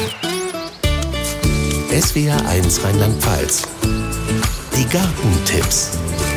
SWR1 Rheinland-Pfalz. Die Gartentipps.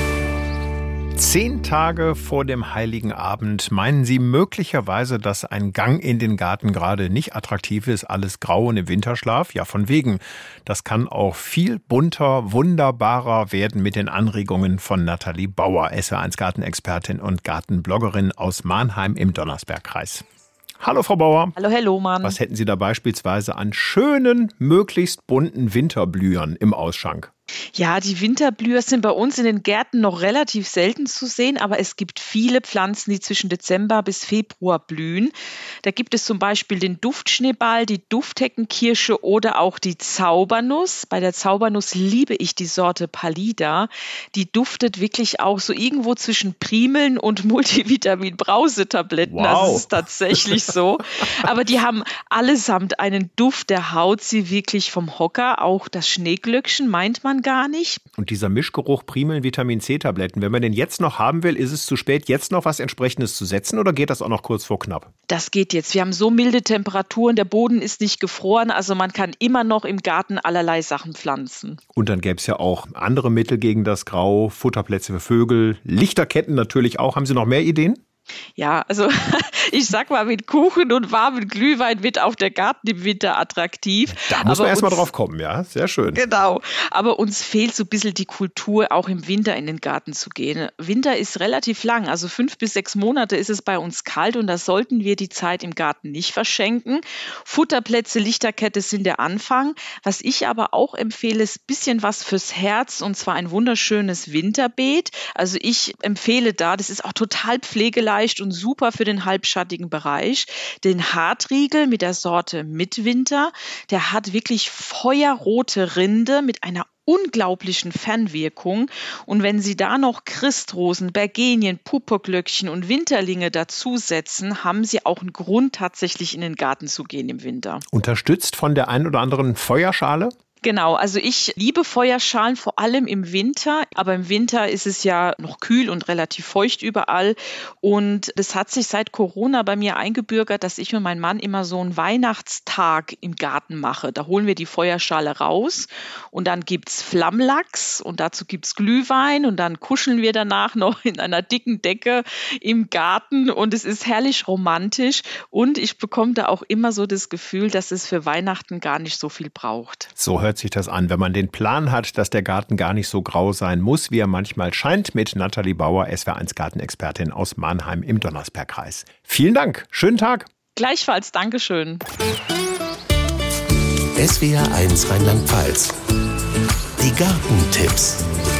10 Tage vor dem Heiligen Abend. Meinen Sie möglicherweise, dass ein Gang in den Garten gerade nicht attraktiv ist, alles grau und im Winterschlaf? Ja, von wegen. Das kann auch viel bunter, wunderbarer werden mit den Anregungen von Nathalie Bauer, SWR1 Gartenexpertin und Gartenbloggerin aus Mannheim im Donnersbergkreis. Hallo Frau Bauer. Hallo Herr Lohmann. Was hätten Sie da beispielsweise an schönen, möglichst bunten Winterblühern im Ausschank? Ja, die Winterblüher sind bei uns in den Gärten noch relativ selten zu sehen, aber es gibt viele Pflanzen, die zwischen Dezember bis Februar blühen. Da gibt es zum Beispiel den Duftschneeball, die Duftheckenkirsche oder auch die Zaubernuss. Bei der Zaubernuss liebe ich die Sorte Pallida. Die duftet wirklich auch so irgendwo zwischen Primeln und Multivitamin-Brausetabletten. Wow. Also es ist tatsächlich so. Aber die haben allesamt einen Duft, der haut sie wirklich vom Hocker. Auch das Schneeglöckchen meint man gar nicht. Und dieser Mischgeruch Primeln, Vitamin-C-Tabletten, wenn man den jetzt noch haben will, ist es zu spät, jetzt noch was Entsprechendes zu setzen oder geht das auch noch kurz vor knapp? Das geht jetzt. Wir haben so milde Temperaturen, der Boden ist nicht gefroren, also man kann immer noch im Garten allerlei Sachen pflanzen. Und dann gäbe es ja auch andere Mittel gegen das Grau, Futterplätze für Vögel, Lichterketten natürlich auch. Haben Sie noch mehr Ideen? Ja, also ich sag mal, mit Kuchen und warmen Glühwein wird auch der Garten im Winter attraktiv. Da muss man erst mal drauf kommen, ja, sehr schön. Genau, aber uns fehlt so ein bisschen die Kultur, auch im Winter in den Garten zu gehen. Winter ist relativ lang, also 5 bis 6 Monate ist es bei uns kalt und da sollten wir die Zeit im Garten nicht verschenken. Futterplätze, Lichterkette sind der Anfang. Was ich aber auch empfehle, ist ein bisschen was fürs Herz und zwar ein wunderschönes Winterbeet. Also ich empfehle da, das ist auch total pflegeleicht und super für den halbschattigen Bereich. Den Hartriegel mit der Sorte Mitwinter, der hat wirklich feuerrote Rinde mit einer unglaublichen Fernwirkung. Und wenn Sie da noch Christrosen, Bergenien, Purpurglöckchen und Winterlinge dazusetzen, haben Sie auch einen Grund, tatsächlich in den Garten zu gehen im Winter. Unterstützt von der einen oder anderen Feuerschale? Genau, also ich liebe Feuerschalen, vor allem im Winter. Aber im Winter ist es ja noch kühl und relativ feucht überall. Und es hat sich seit Corona bei mir eingebürgert, dass ich und mein Mann immer so einen Weihnachtstag im Garten mache. Da holen wir die Feuerschale raus und dann gibt's Flammlachs und dazu gibt's Glühwein und dann kuscheln wir danach noch in einer dicken Decke im Garten und es ist herrlich romantisch. Und ich bekomme da auch immer so das Gefühl, dass es für Weihnachten gar nicht so viel braucht. So hört sich das an, wenn man den Plan hat, dass der Garten gar nicht so grau sein muss, wie er manchmal scheint, mit Nathalie Bauer, SWR1 Gartenexpertin aus Mannheim im Donnersbergkreis. Vielen Dank, schönen Tag. Gleichfalls, Dankeschön. SWR1 Rheinland-Pfalz. Die Gartentipps.